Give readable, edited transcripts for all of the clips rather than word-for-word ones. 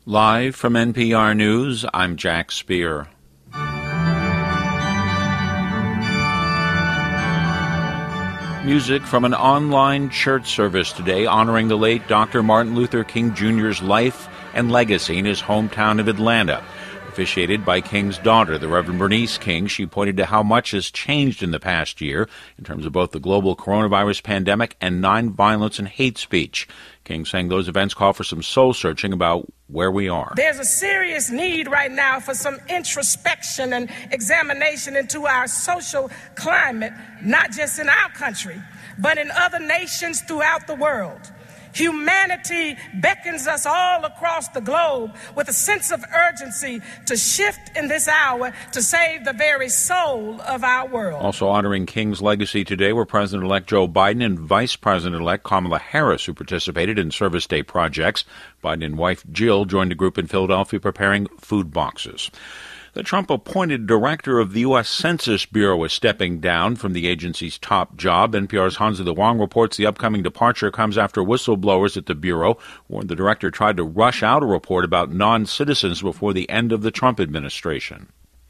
Live from NPR News, I'm Jack Speer. Music from an online church service today honoring the late Dr. Martin Luther King Jr.'s life and legacy in his hometown of Atlanta. Officiated by King's daughter, the Reverend Bernice King, she pointed to how much has changed in the past year in terms of both the global coronavirus pandemic and nonviolence and hate speech. King saying those events call for some soul-searching about where we are. There's a serious need right now for some introspection and examination into our social climate, not just in our country, but in other nations throughout the world. Humanity beckons us all across the globe with a sense of urgency to shift in this hour to save the very soul of our world. Also honoring King's legacy today were President-elect Joe Biden and Vice President-elect Kamala Harris, who participated in Service Day projects. Biden and wife Jill joined a group in Philadelphia preparing food boxes. The Trump-appointed director of the U.S. Census Bureau is stepping down from the agency's top job. NPR's Hansi Lo Wang reports the upcoming departure comes after whistleblowers at the Bureau warned the director tried to rush out a report about non-citizens before the end of the Trump administration.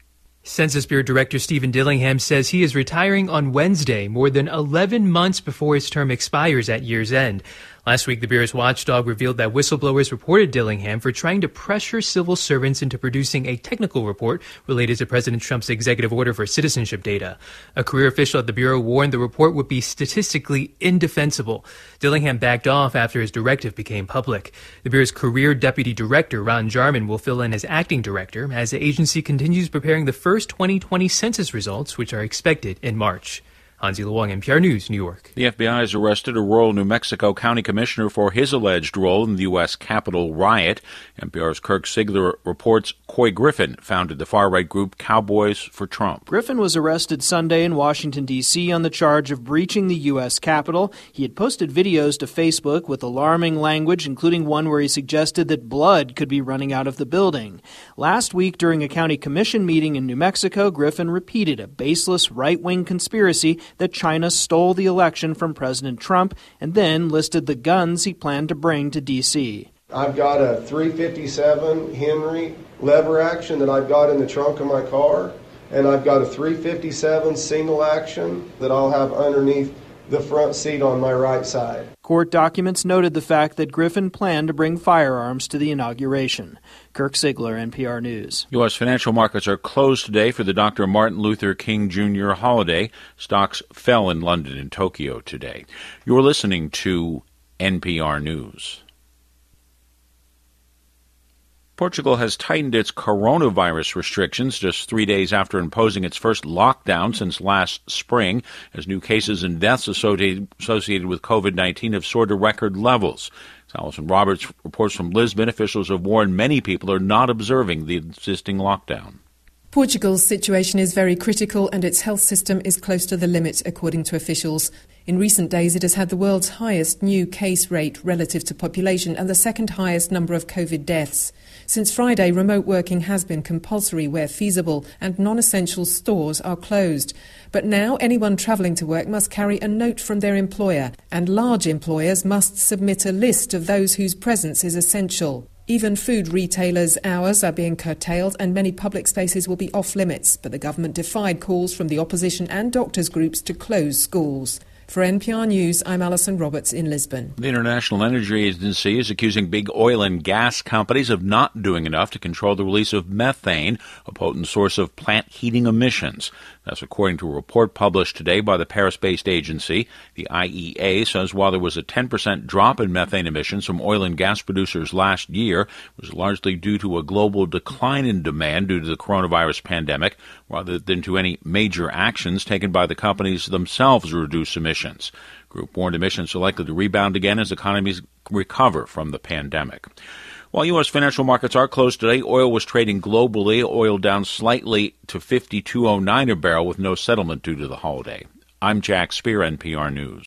Census Bureau Director Stephen Dillingham says he is retiring on Wednesday, more than 11 months before his term expires at year's end. Last week, the Bureau's watchdog revealed that whistleblowers reported Dillingham for trying to pressure civil servants into producing a technical report related to President Trump's executive order for citizenship data. A career official at the Bureau warned the report would be statistically indefensible. Dillingham backed off after his directive became public. The Bureau's career deputy director, Ron Jarman, will fill in as acting director as the agency continues preparing the first 2020 census results, which are expected in March. Hansi Lo Wang, NPR News, New York. The FBI has arrested a rural New Mexico County commissioner for his alleged role in the U.S. Capitol riot. NPR's Kirk Sigler reports Coy Griffin founded the far-right group Cowboys for Trump. Griffin was arrested Sunday in Washington, D.C. on the charge of breaching the U.S. Capitol. He had posted videos to Facebook with alarming language, including one where he suggested that blood could be running out of the building. Last week, during a county commission meeting in New Mexico, Griffin repeated a baseless right-wing conspiracy that China stole the election from President Trump and then listed the guns he planned to bring to D.C. I've got a .357 Henry lever action that I've got in the trunk of my car, and I've got a .357 single action that I'll have underneath the front seat on my right side. Court documents noted the fact that Griffin planned to bring firearms to the inauguration. Kirk Sigler, NPR News. U.S. financial markets are closed today for the Dr. Martin Luther King Jr. holiday. Stocks fell in London and Tokyo today. You're listening to NPR News. Portugal has tightened its coronavirus restrictions just 3 days after imposing its first lockdown since last spring, as new cases and deaths associated with COVID-19 have soared to record levels. As Allison Roberts reports from Lisbon, officials have warned many people are not observing the existing lockdown. Portugal's situation is very critical and its health system is close to the limit, according to officials. In recent days, it has had the world's highest new case rate relative to population and the second highest number of COVID deaths. Since Friday, remote working has been compulsory where feasible and non-essential stores are closed. But now anyone travelling to work must carry a note from their employer, and large employers must submit a list of those whose presence is essential. Even food retailers' hours are being curtailed and many public spaces will be off limits, but the government defied calls from the opposition and doctors' groups to close schools. For NPR News, I'm Alison Roberts in Lisbon. The International Energy Agency is accusing big oil and gas companies of not doing enough to control the release of methane, a potent source of plant heating emissions. That's according to a report published today by the Paris-based agency. The IEA says while there was a 10% drop in methane emissions from oil and gas producers last year, it was largely due to a global decline in demand due to the coronavirus pandemic, rather than to any major actions taken by the companies themselves to reduce emissions. Group warned emissions are likely to rebound again as economies recover from the pandemic. While U.S. financial markets are closed today, oil was trading globally. Oil down slightly to $52.09 a barrel with no settlement due to the holiday. I'm Jack Speer, NPR News.